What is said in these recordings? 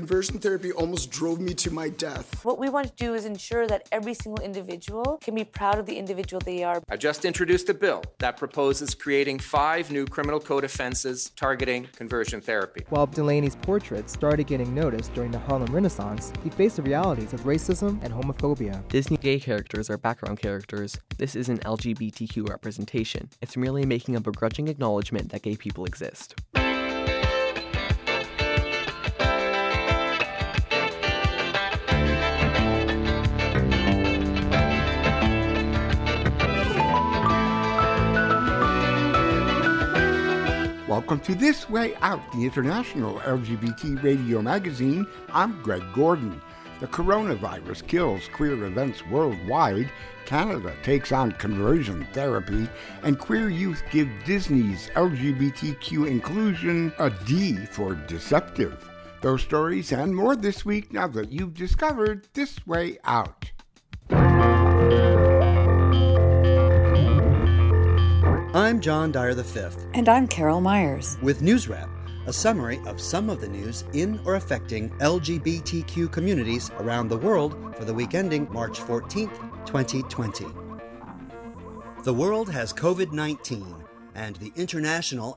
conversion therapy almost drove me to my death. What we want to do is ensure that every single individual can be proud of the individual they are. I just introduced a bill that proposes creating 5 new criminal code offenses targeting conversion therapy. While Delaney's portraits started getting noticed during the Harlem Renaissance, he faced the realities of racism and homophobia. Disney gay characters are background characters. This isn't LGBTQ representation. It's merely making a begrudging acknowledgement that gay people exist. Welcome to This Way Out, the international LGBT radio magazine. I'm Greg Gordon. The coronavirus kills queer events worldwide. Canada takes on conversion therapy, and queer youth give Disney's LGBTQ inclusion a D for deceptive. Those stories and more this week now that you've discovered This Way Out. I'm John Dyer V. And I'm Carol Myers. With News Wrap, a summary of some of the news in or affecting LGBTQ communities around the world for the week ending March 14th, 2020. The world has COVID-19, and the international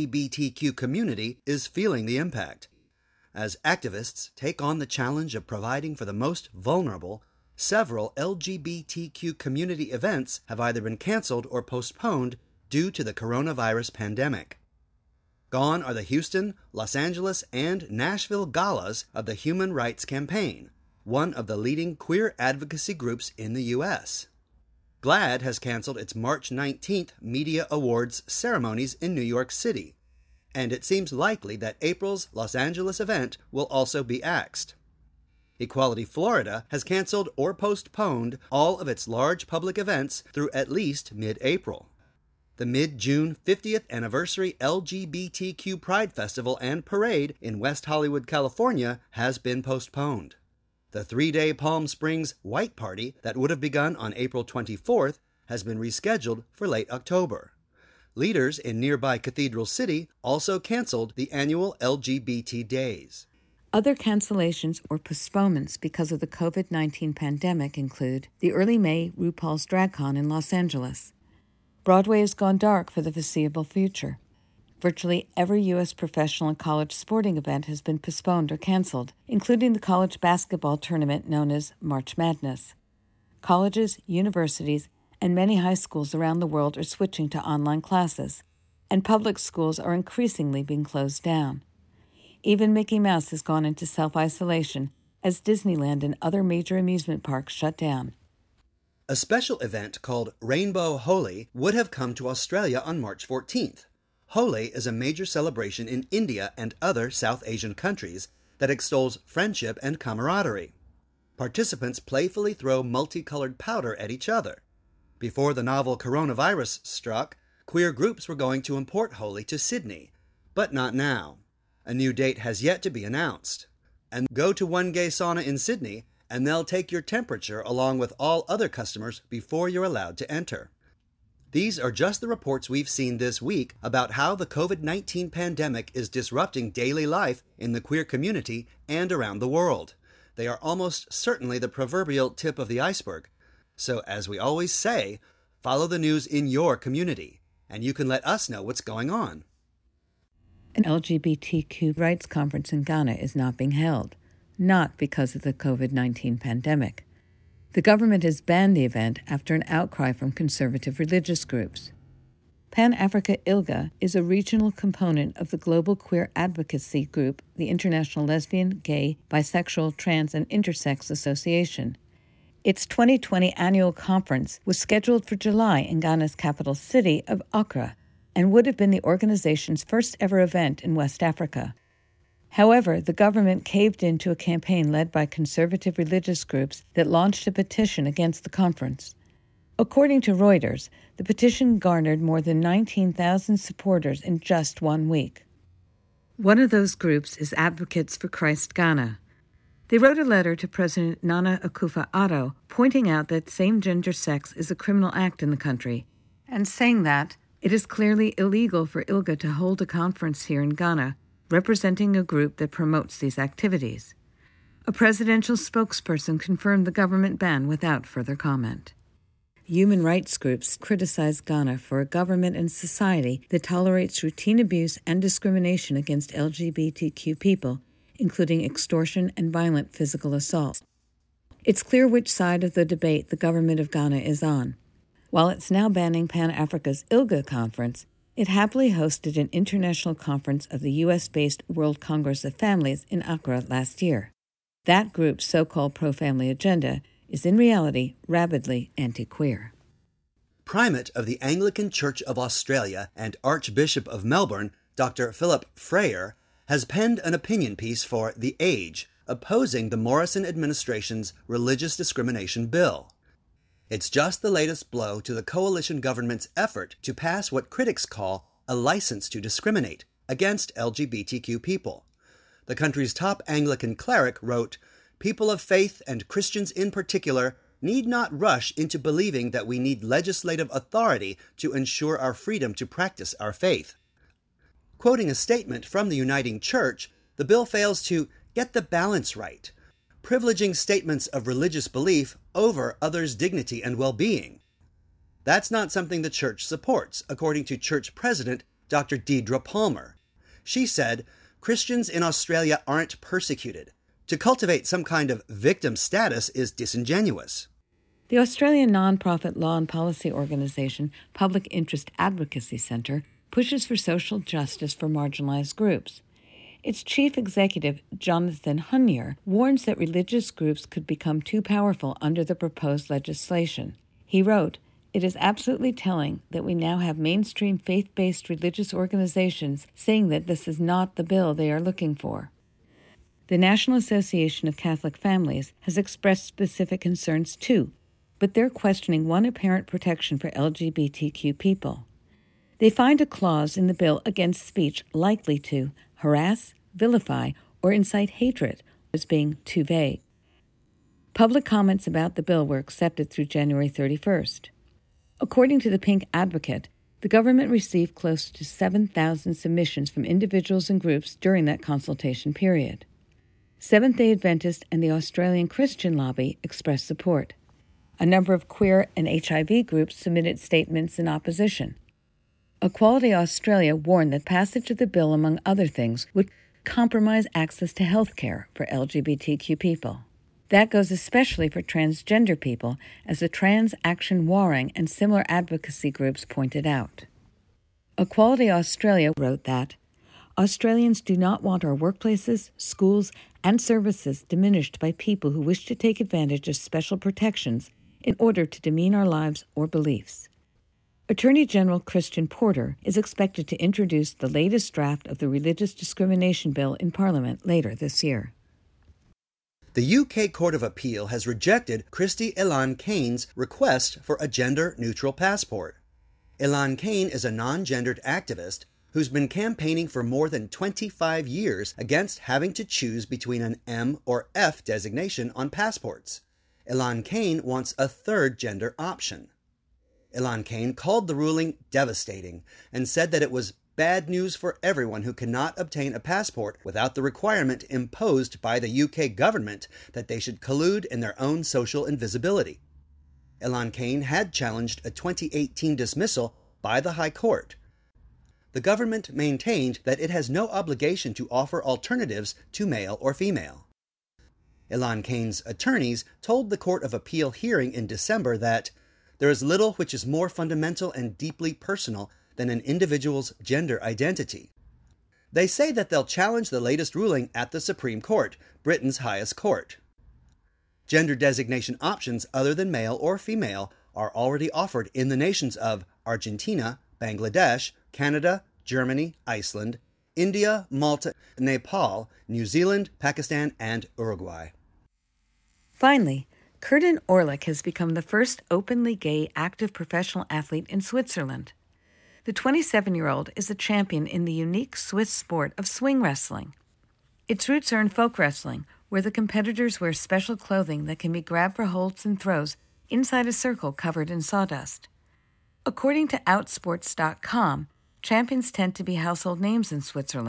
LGBTQ community is feeling the impact. As activists take on the challenge of providing for the most vulnerable, several LGBTQ community events have either been canceled or postponed due to the coronavirus pandemic. Gone are the Houston, Los Angeles, and Nashville galas of the Human Rights Campaign, one of the leading queer advocacy groups in the U.S. GLAAD has canceled its March 19th Media Awards ceremonies in New York City, and it seems likely that April's Los Angeles event will also be axed. Equality Florida has canceled or postponed all of its large public events through at least mid-April. The mid-June 50th anniversary LGBTQ Pride Festival and Parade in West Hollywood, California has been postponed. The 3-day Palm Springs White Party that would have begun on April 24th has been rescheduled for late October. Leaders in nearby Cathedral City also canceled the annual LGBT Days. Other cancellations or postponements because of the COVID-19 pandemic include the early May RuPaul's DragCon in Los Angeles. Broadway has gone dark for the foreseeable future. Virtually every U.S. professional and college sporting event has been postponed or canceled, including the college basketball tournament known as March Madness. Colleges, universities, and many high schools around the world are switching to online classes, and public schools are increasingly being closed down. Even Mickey Mouse has gone into self-isolation as Disneyland and other major amusement parks shut down. A special event called Rainbow Holi would have come to Australia on March 14th. Holi is a major celebration in India and other South Asian countries that extols friendship and camaraderie. Participants playfully throw multicolored powder at each other. Before the novel coronavirus struck, queer groups were going to import Holi to Sydney, but not now. A new date has yet to be announced. And go to one gay sauna in Sydney, and they'll take your temperature along with all other customers before you're allowed to enter. These are just the reports we've seen this week about how the COVID-19 pandemic is disrupting daily life in the queer community and around the world. They are almost certainly the proverbial tip of the iceberg. So, as we always say, follow the news in your community, and you can let us know what's going on. An LGBTQ rights conference in Ghana is not being held, not because of the COVID-19 pandemic. The government has banned the event after an outcry from conservative religious groups. Pan-Africa ILGA is a regional component of the global queer advocacy group, the International Lesbian, Gay, Bisexual, Trans, and Intersex Association. Its 2020 annual conference was scheduled for July in Ghana's capital city of Accra and would have been the organization's first ever event in West Africa. However, the government caved into a campaign led by conservative religious groups that launched a petition against the conference. According to Reuters, the petition garnered more than 19,000 supporters in just 1 week. One of those groups is Advocates for Christ Ghana. They wrote a letter to President Nana Akufo-Addo pointing out that same-gender sex is a criminal act in the country and saying that it is clearly illegal for ILGA to hold a conference here in Ghana representing a group that promotes these activities. A presidential spokesperson confirmed the government ban without further comment. Human rights groups criticize Ghana for a government and society that tolerates routine abuse and discrimination against LGBTQ people, including extortion and violent physical assault. It's clear which side of the debate the government of Ghana is on. While it's now banning Pan-Africa's ILGA conference, it happily hosted an international conference of the U.S.-based World Congress of Families in Accra last year. That group's so-called pro-family agenda is in reality rabidly anti-queer. Primate of the Anglican Church of Australia and Archbishop of Melbourne, Dr. Philip Freyer, has penned an opinion piece for The Age, opposing the Morrison administration's religious discrimination bill. It's just the latest blow to the coalition government's effort to pass what critics call a license to discriminate against LGBTQ people. The country's top Anglican cleric wrote, "People of faith, and Christians in particular, need not rush into believing that we need legislative authority to ensure our freedom to practice our faith." Quoting a statement from the Uniting Church, the bill fails to get the balance right, privileging statements of religious belief over others' dignity and well-being. That's not something the church supports, according to church president Dr. Deidre Palmer. She said, "Christians in Australia aren't persecuted. To cultivate some kind of victim status is disingenuous." The Australian non-profit law and policy organization Public Interest Advocacy Centre pushes for social justice for marginalized groups. Its chief executive, Jonathan Hunnier, warns that religious groups could become too powerful under the proposed legislation. He wrote, "It is absolutely telling that we now have mainstream faith-based religious organizations saying that this is not the bill they are looking for." The National Association of Catholic Families has expressed specific concerns too, but they're questioning one apparent protection for LGBTQ people. They find a clause in the bill against speech likely to harass, vilify, or incite hatred as being too vague. Public comments about the bill were accepted through January 31st. According to the Pink Advocate, the government received close to 7,000 submissions from individuals and groups during that consultation period. Seventh-day Adventist and the Australian Christian Lobby expressed support. A number of queer and HIV groups submitted statements in opposition. Equality Australia warned that passage of the bill, among other things, would compromise access to health care for LGBTQ people. That goes especially for transgender people, as the Trans Action Warring and similar advocacy groups pointed out. Equality Australia wrote that, "Australians do not want our workplaces, schools, and services diminished by people who wish to take advantage of special protections in order to demean our lives or beliefs." Attorney General Christian Porter is expected to introduce the latest draft of the Religious Discrimination Bill in Parliament later this year. The UK Court of Appeal has rejected Christy Elan Kane's request for a gender-neutral passport. Elan Kane is a non-gendered activist who's been campaigning for more than 25 years against having to choose between an M or F designation on passports. Elan Kane wants a third gender option. Elan Kane called the ruling devastating and said that it was bad news for everyone who cannot obtain a passport without the requirement imposed by the UK government that they should collude in their own social invisibility. Elan Kane had challenged a 2018 dismissal by the High Court. The government maintained that it has no obligation to offer alternatives to male or female. Elan Kane's attorneys told the Court of Appeal hearing in December that there is little which is more fundamental and deeply personal than an individual's gender identity. They say that they'll challenge the latest ruling at the Supreme Court, Britain's highest court. Gender designation options other than male or female are already offered in the nations of Argentina, Bangladesh, Canada, Germany, Iceland, India, Malta, Nepal, New Zealand, Pakistan, and Uruguay. Finally, Curtin Orlik has become the first openly gay active professional athlete in Switzerland. The 27-year-old is a champion in the unique Swiss sport of swing wrestling. Its roots are in folk wrestling, where the competitors wear special clothing that can be grabbed for holds and throws inside a circle covered in sawdust. According to Outsports.com, champions tend to be household names in Switzerland,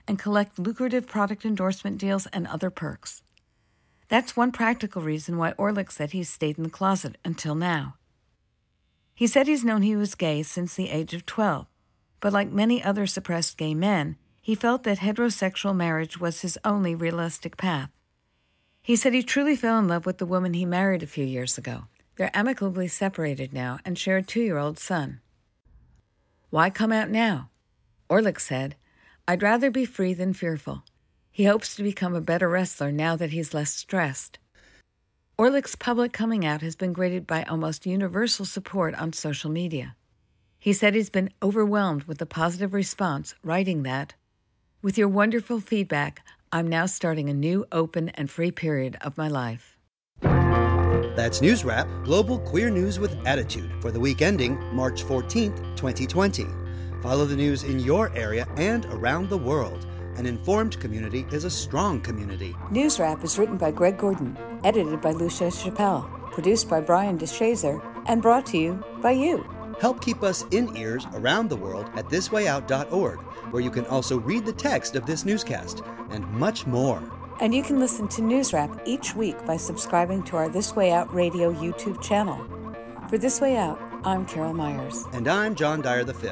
and collect lucrative product endorsement deals and other perks. That's one practical reason why Orlick said he's stayed in the closet until now. He said he's known he was gay since the age of 12, but like many other suppressed gay men, he felt that heterosexual marriage was his only realistic path. He said he truly fell in love with the woman he married a few years ago. They're amicably separated now and share a 2-year-old son. Why come out now? Orlick said, "I'd rather be free than fearful." He hopes to become a better wrestler now that he's less stressed. Orlick's public coming out has been greeted by almost universal support on social media. He said he's been overwhelmed with the positive response, writing that, "With your wonderful feedback, I'm now starting a new open and free period of my life." That's News Wrap, global queer news with attitude for the week ending March 14th, 2020. Follow the news in your area and around the world. An informed community is a strong community. News Wrap is written by Greg Gordon, edited by Lucia Chappelle, produced by Brian DeShazer, and brought to you by you. Help keep us in ears around the world at thiswayout.org, where you can also read the text of this newscast and much more. And you can listen to News Wrap each week by subscribing to our This Way Out Radio YouTube channel. For This Way Out, I'm Carol Myers. And I'm John Dyer V.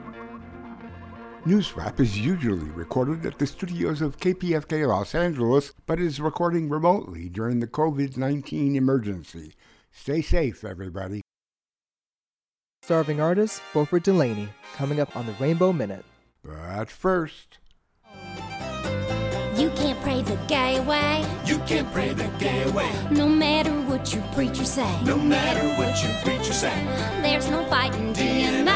News Wrap is usually recorded at the studios of KPFK Los Angeles, but is recording remotely during the COVID-19 emergency. Stay safe, everybody. Starving artist Beaufort Delaney, coming up on the Rainbow Minute. But first... You can't pray the gay away. You can't pray the gay away. No matter what your preacher say. No matter what your preacher say. There's no fighting deny.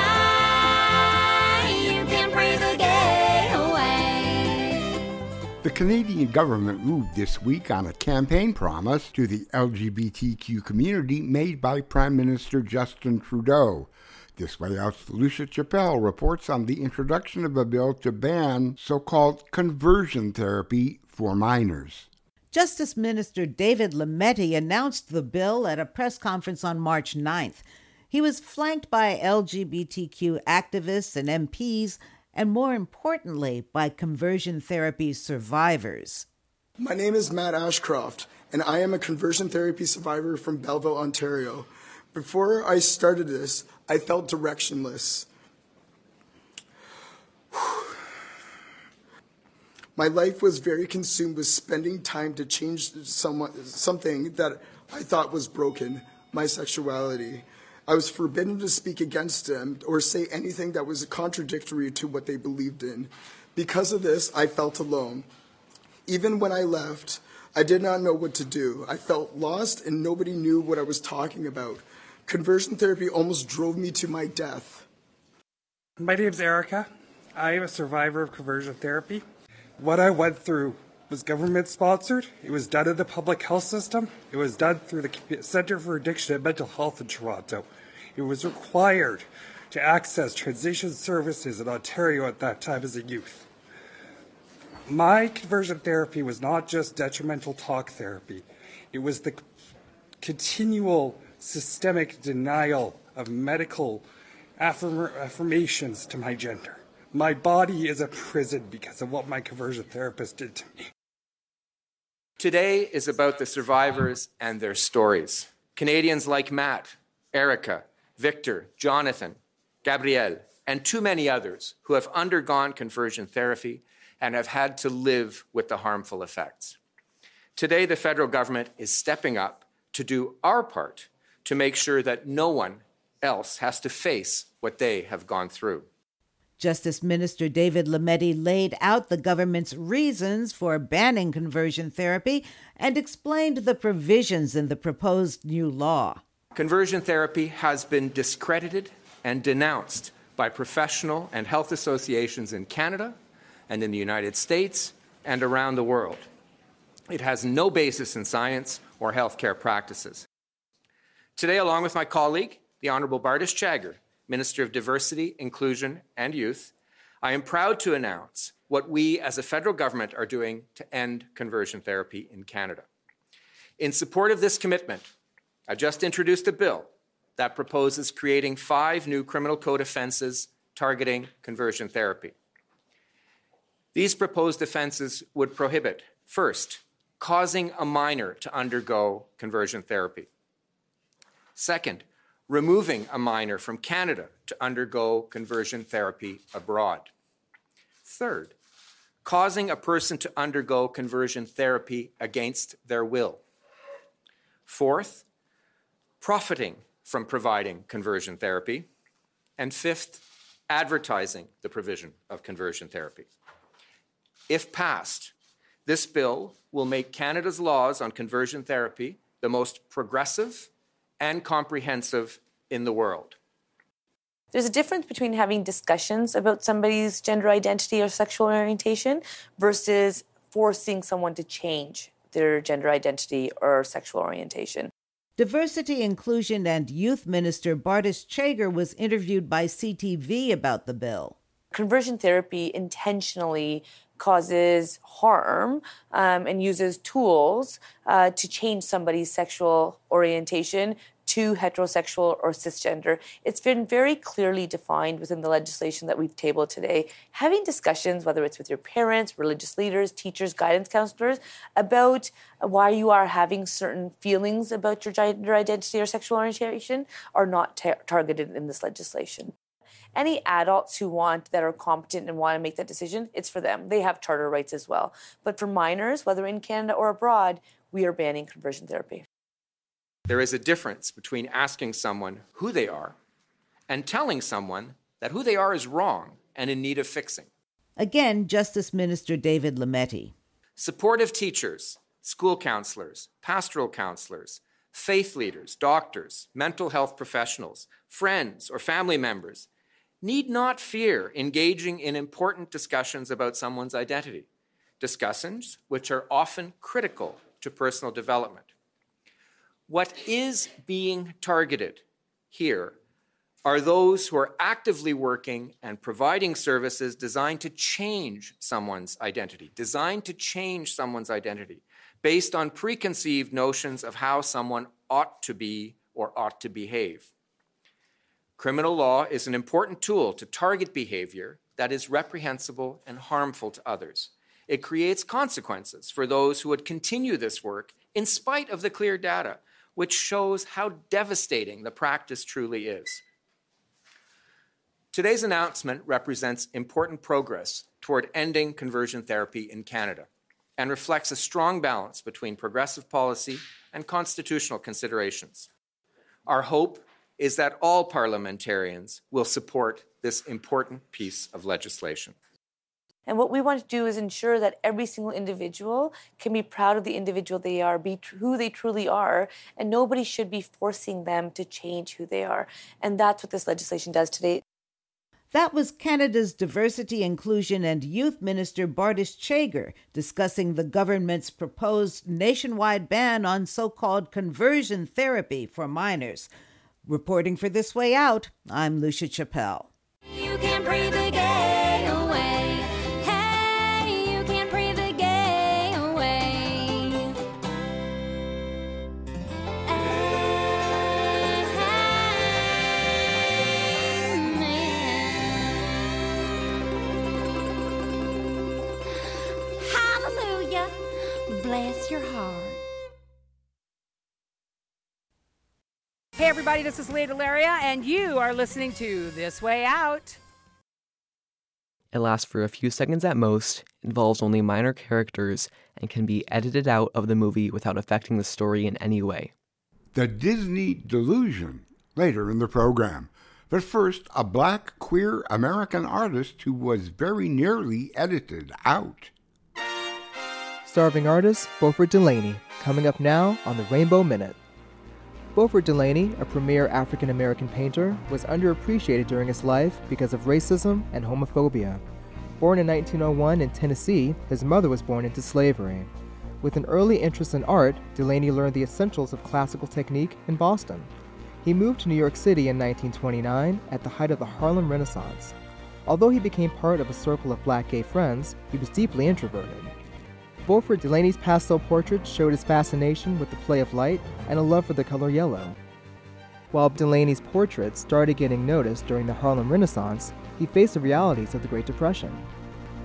You can't pray the gay away. The Canadian government moved this week on a campaign promise to the LGBTQ community made by Prime Minister Justin Trudeau. This Way Out's Lucia Chappelle reports on the introduction of a bill to ban so-called conversion therapy for minors. Justice Minister David Lametti announced the bill at a press conference on March 9th. He was flanked by LGBTQ activists and MPs, and more importantly, by conversion therapy survivors. My name is Matt Ashcroft, and I am a conversion therapy survivor from Belleville, Ontario. Before I started this, I felt directionless. My life was very consumed with spending time to change something that I thought was broken, my sexuality. I was forbidden to speak against them or say anything that was contradictory to what they believed in. Because of this, I felt alone. Even when I left, I did not know what to do. I felt lost and nobody knew what I was talking about. Conversion therapy almost drove me to my death. My name's Erica. I am a survivor of conversion therapy. What I went through was government sponsored. It was done in the public health system. It was done through the Centre for Addiction and Mental Health in Toronto. It was required to access transition services in Ontario at that time as a youth. My conversion therapy was not just detrimental talk therapy. It was the continual systemic denial of medical affirmations to my gender. My body is a prison because of what my conversion therapist did to me. Today is about the survivors and their stories. Canadians like Matt, Erica, Victor, Jonathan, Gabrielle, and too many others who have undergone conversion therapy and have had to live with the harmful effects. Today, the federal government is stepping up to do our part to make sure that no one else has to face what they have gone through. Justice Minister David Lametti laid out the government's reasons for banning conversion therapy and explained the provisions in the proposed new law. Conversion therapy has been discredited and denounced by professional and health associations in Canada and in the United States and around the world. It has no basis in science or healthcare practices. Today, along with my colleague, the Honourable Bardish Chagger, Minister of Diversity, Inclusion and Youth, I am proud to announce what we as a federal government are doing to end conversion therapy in Canada. In support of this commitment, I just introduced a bill that proposes creating 5 new criminal code offences targeting conversion therapy. These proposed offenses would prohibit, first, causing a minor to undergo conversion therapy. Second, removing a minor from Canada to undergo conversion therapy abroad. Third, causing a person to undergo conversion therapy against their will. Fourth, profiting from providing conversion therapy. And fifth, advertising the provision of conversion therapy. If passed, this bill will make Canada's laws on conversion therapy the most progressive and comprehensive in the world. There's a difference between having discussions about somebody's gender identity or sexual orientation versus forcing someone to change their gender identity or sexual orientation. Diversity, Inclusion, and Youth Minister Bardish Chagger was interviewed by CTV about the bill. Conversion therapy intentionally causes harm and uses tools to change somebody's sexual orientation to heterosexual or cisgender. It's been very clearly defined within the legislation that we've tabled today. Having discussions, whether it's with your parents, religious leaders, teachers, guidance counselors, about why you are having certain feelings about your gender identity or sexual orientation are not targeted in this legislation. Any adults who that are competent and want to make that decision, it's for them. They have charter rights as well. But for minors, whether in Canada or abroad, we are banning conversion therapy. There is a difference between asking someone who they are and telling someone that who they are is wrong and in need of fixing. Again, Justice Minister David Lametti. Supportive teachers, school counselors, pastoral counselors, faith leaders, doctors, mental health professionals, friends, or family members need not fear engaging in important discussions about someone's identity, discussions which are often critical to personal development. What is being targeted here are those who are actively working and providing services designed to change someone's identity, based on preconceived notions of how someone ought to be or ought to behave. Criminal law is an important tool to target behavior that is reprehensible and harmful to others. It creates consequences for those who would continue this work in spite of the clear data, which shows how devastating the practice truly is. Today's announcement represents important progress toward ending conversion therapy in Canada and reflects a strong balance between progressive policy and constitutional considerations. Our hope is that all parliamentarians will support this important piece of legislation. And what we want to do is ensure that every single individual can be proud of the individual they are, be who they truly are, and nobody should be forcing them to change who they are. And that's what this legislation does today. That was Canada's Diversity, Inclusion, and Youth Minister Bardish Chagger discussing the government's proposed nationwide ban on so-called conversion therapy for minors. Reporting for This Way Out, I'm Lucia Chappelle. You can breathe the gay away. Hey, you can breathe the gay away. Amen. Hallelujah. Bless your heart. Hey everybody, this is Leah Delaria, and you are listening to This Way Out. It lasts for a few seconds at most, involves only minor characters, and can be edited out of the movie without affecting the story in any way. The Disney Delusion, later in the program. But first, a black queer American artist who was very nearly edited out. Starving artist Beaufort Delaney, coming up now on the Rainbow Minute. Beaufort Delaney, a premier African-American painter, was underappreciated during his life because of racism and homophobia. Born in 1901 in Tennessee, his mother was born into slavery. With an early interest in art, Delaney learned the essentials of classical technique in Boston. He moved to New York City in 1929 at the height of the Harlem Renaissance. Although he became part of a circle of black gay friends, he was deeply introverted. Beaufort Delaney's pastel portraits showed his fascination with the play of light and a love for the color yellow. While Delaney's portraits started getting noticed during the Harlem Renaissance, he faced the realities of the Great Depression.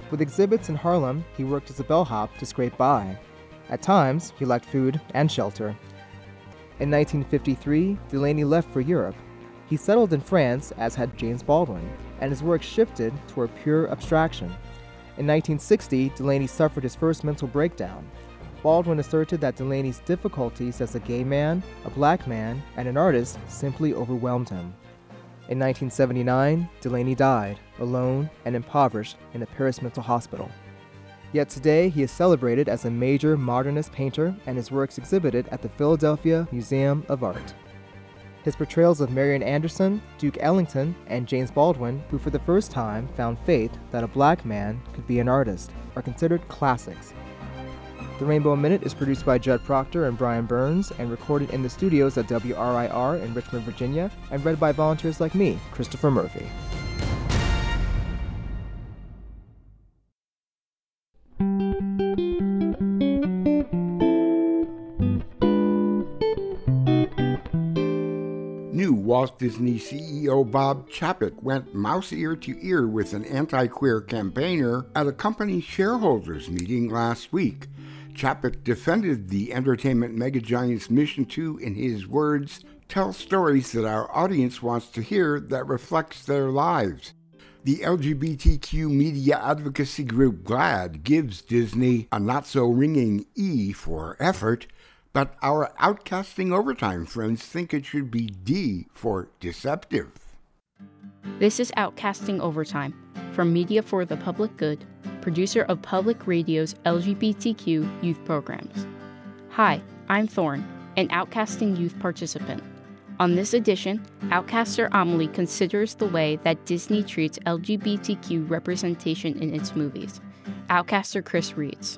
With exhibits in Harlem, he worked as a bellhop to scrape by. At times, he lacked food and shelter. In 1953, Delaney left for Europe. He settled in France, as had James Baldwin, and his work shifted toward pure abstraction. In 1960, Delaney suffered his first mental breakdown. Baldwin asserted that Delaney's difficulties as a gay man, a black man, and an artist simply overwhelmed him. In 1979, Delaney died, alone and impoverished, in a Paris mental hospital. Yet today, he is celebrated as a major modernist painter and his works exhibited at the Philadelphia Museum of Art. His portrayals of Marian Anderson, Duke Ellington, and James Baldwin, who for the first time found faith that a black man could be an artist, are considered classics. The Rainbow Minute is produced by Judd Proctor and Brian Burns and recorded in the studios at WRIR in Richmond, Virginia, and read by volunteers like me, Christopher Murphy. New Walt Disney CEO Bob Chapek went mouse ear to ear with an anti-queer campaigner at a company shareholders meeting last week. Chapek defended the entertainment megagiant's mission to, in his words, tell stories that our audience wants to hear that reflects their lives. The LGBTQ media advocacy group GLAAD gives Disney a not-so-ringing E for effort, but our Outcasting Overtime friends think it should be D for deceptive. This is Outcasting Overtime from Media for the Public Good, producer of Public Radio's LGBTQ youth programs. Hi, I'm Thorne, an Outcasting youth participant. On this edition, Outcaster Amelie considers the way that Disney treats LGBTQ representation in its movies. Outcaster Chris reads.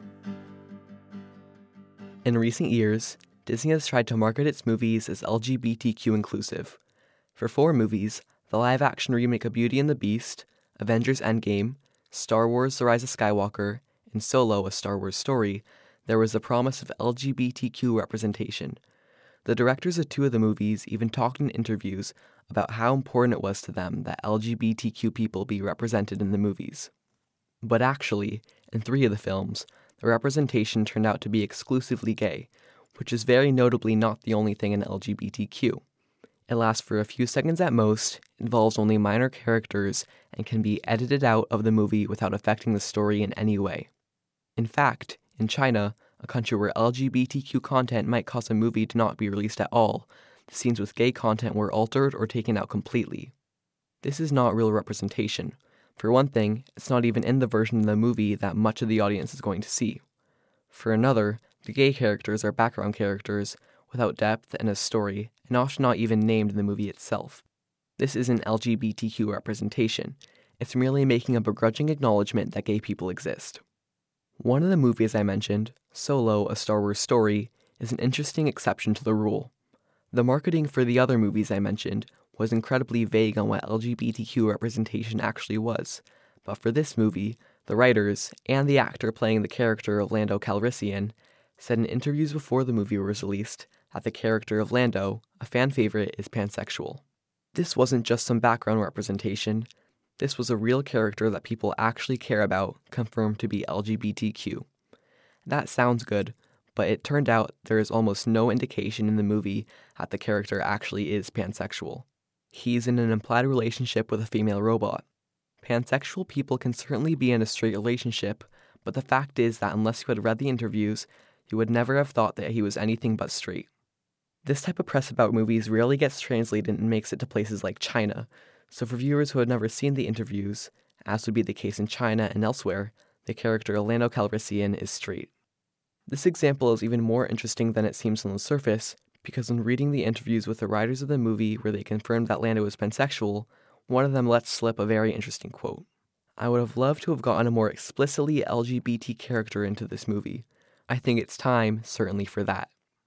In recent years, Disney has tried to market its movies as LGBTQ inclusive. For 4 movies, the live-action remake of Beauty and the Beast, Avengers Endgame, Star Wars The Rise of Skywalker, and Solo, A Star Wars Story, there was a promise of LGBTQ representation. The directors of 2 of the movies even talked in interviews about how important it was to them that LGBTQ people be represented in the movies. But actually, in 3 of the films, the representation turned out to be exclusively gay, which is very notably not the only thing in LGBTQ. It lasts for a few seconds at most, involves only minor characters, and can be edited out of the movie without affecting the story in any way. In fact, in China, a country where LGBTQ content might cause a movie to not be released at all, the scenes with gay content were altered or taken out completely. This is not real representation. For one thing, it's not even in the version of the movie that much of the audience is going to see. For another, the gay characters are background characters, without depth and a story, and often not even named in the movie itself. This isn't LGBTQ representation. It's merely making a begrudging acknowledgement that gay people exist. One of the movies I mentioned, Solo, A Star Wars Story, is an interesting exception to the rule. The marketing for the other movies I mentioned was incredibly vague on what LGBTQ representation actually was, but for this movie, the writers, and the actor playing the character of Lando Calrissian, said in interviews before the movie was released that the character of Lando, a fan favorite, is pansexual. This wasn't just some background representation. This was a real character that people actually care about, confirmed to be LGBTQ. That sounds good, but it turned out there is almost no indication in the movie that the character actually is pansexual. He's in an implied relationship with a female robot. Pansexual people can certainly be in a straight relationship, but the fact is that unless you had read the interviews, you would never have thought that he was anything but straight. This type of press about movies rarely gets translated and makes it to places like China, so for viewers who had never seen the interviews, as would be the case in China and elsewhere, the character Lando Calrissian is straight. This example is even more interesting than it seems on the surface, because when reading the interviews with the writers of the movie where they confirmed that Lando was pansexual, one of them lets slip a very interesting quote. "I would have loved to have gotten a more explicitly LGBT character into this movie. I think it's time, certainly, for that."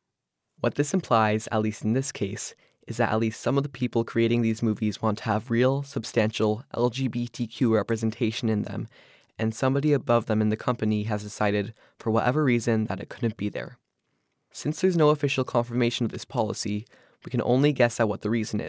What this implies, at least in this case, is that at least some of the people creating these movies want to have real, substantial LGBTQ representation in them, and somebody above them in the company has decided, for whatever reason, that it couldn't be there. Since there's no official confirmation of this policy, we can only guess at what the reason is,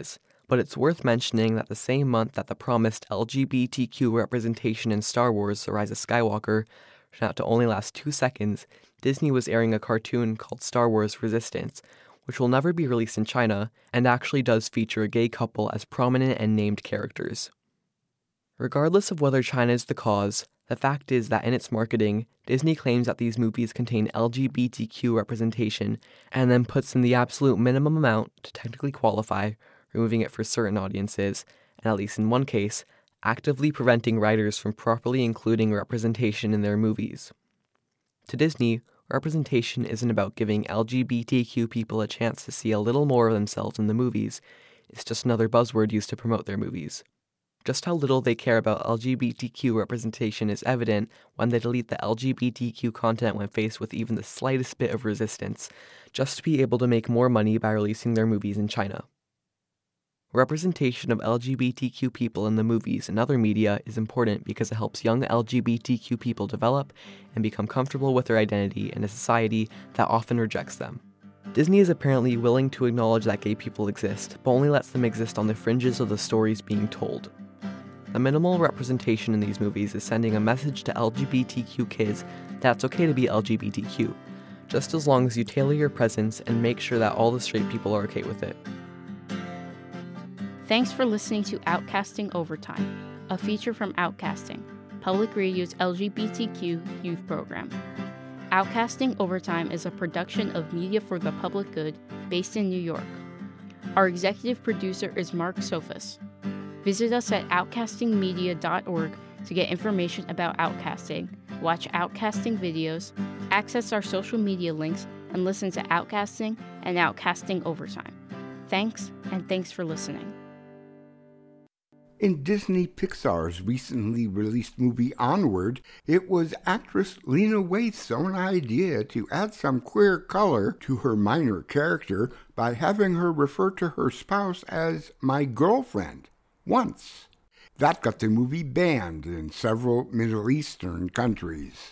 But it's worth mentioning that the same month that the promised LGBTQ representation in Star Wars: The Rise of Skywalker turned out to only last 2 seconds, Disney was airing a cartoon called Star Wars Resistance, which will never be released in China and actually does feature a gay couple as prominent and named characters. Regardless of whether China is the cause, the fact is that in its marketing, Disney claims that these movies contain LGBTQ representation and then puts in the absolute minimum amount to technically qualify, removing it for certain audiences, and at least in one case, actively preventing writers from properly including representation in their movies. To Disney, representation isn't about giving LGBTQ people a chance to see a little more of themselves in the movies, it's just another buzzword used to promote their movies. Just how little they care about LGBTQ representation is evident when they delete the LGBTQ content when faced with even the slightest bit of resistance, just to be able to make more money by releasing their movies in China. Representation of LGBTQ people in the movies and other media is important because it helps young LGBTQ people develop and become comfortable with their identity in a society that often rejects them. Disney is apparently willing to acknowledge that gay people exist, but only lets them exist on the fringes of the stories being told. The minimal representation in these movies is sending a message to LGBTQ kids that it's okay to be LGBTQ, just as long as you tailor your presence and make sure that all the straight people are okay with it. Thanks for listening to Outcasting Overtime, a feature from Outcasting, Public Radio's LGBTQ youth program. Outcasting Overtime is a production of Media for the Public Good based in New York. Our executive producer is Mark Sophus. Visit us at outcastingmedia.org to get information about Outcasting, watch Outcasting videos, access our social media links, and listen to Outcasting and Outcasting Overtime. Thanks, and thanks for listening. In Disney Pixar's recently released movie Onward, it was actress Lena Waithe's own idea to add some queer color to her minor character by having her refer to her spouse as my girlfriend once. That got the movie banned in several Middle Eastern countries.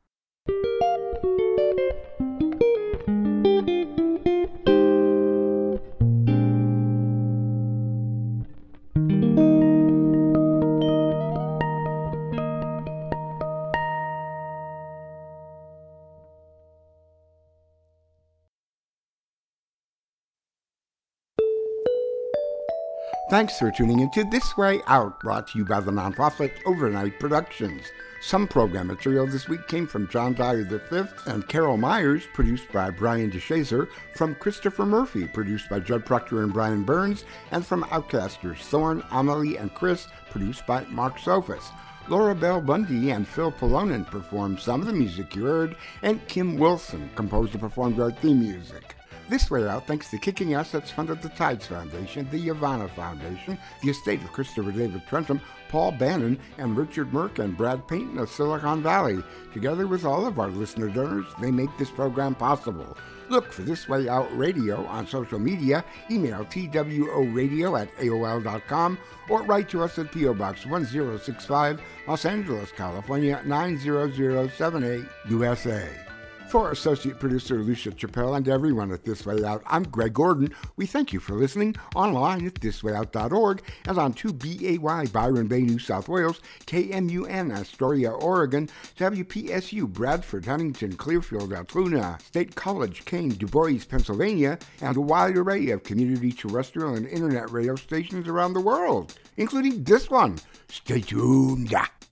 Thanks for tuning into This Way Out, brought to you by the nonprofit Overnight Productions. Some program material this week came from John Dyer V and Carol Myers, produced by Brian DeShazer, from Christopher Murphy, produced by Judd Proctor and Brian Burns, and from Outcasters Thorne, Amelie, and Chris, produced by Mark Sophus. Laura Bell Bundy and Phil Polonen performed some of the music you heard, and Kim Wilson composed and performed our theme music. This Way Out thanks to Kicking Assets Fund of the Tides Foundation, the Yavana Foundation, the estate of Christopher David Trentham, Paul Bannon, and Richard Merck and Brad Payton of Silicon Valley. Together with all of our listener donors, they make this program possible. Look for This Way Out Radio on social media, email tworadio@aol.com, or write to us at P.O. Box 1065, Los Angeles, California, 90078, USA. For Associate Producer Lucia Chappelle and everyone at This Way Out, I'm Greg Gordon. We thank you for listening online at thiswayout.org and on 2BAY Byron Bay, New South Wales, KMUN Astoria, Oregon, WPSU Bradford, Huntington, Clearfield, Altoona, State College, Kane, Du Bois, Pennsylvania, and a wide array of community terrestrial and internet radio stations around the world, including this one. Stay tuned.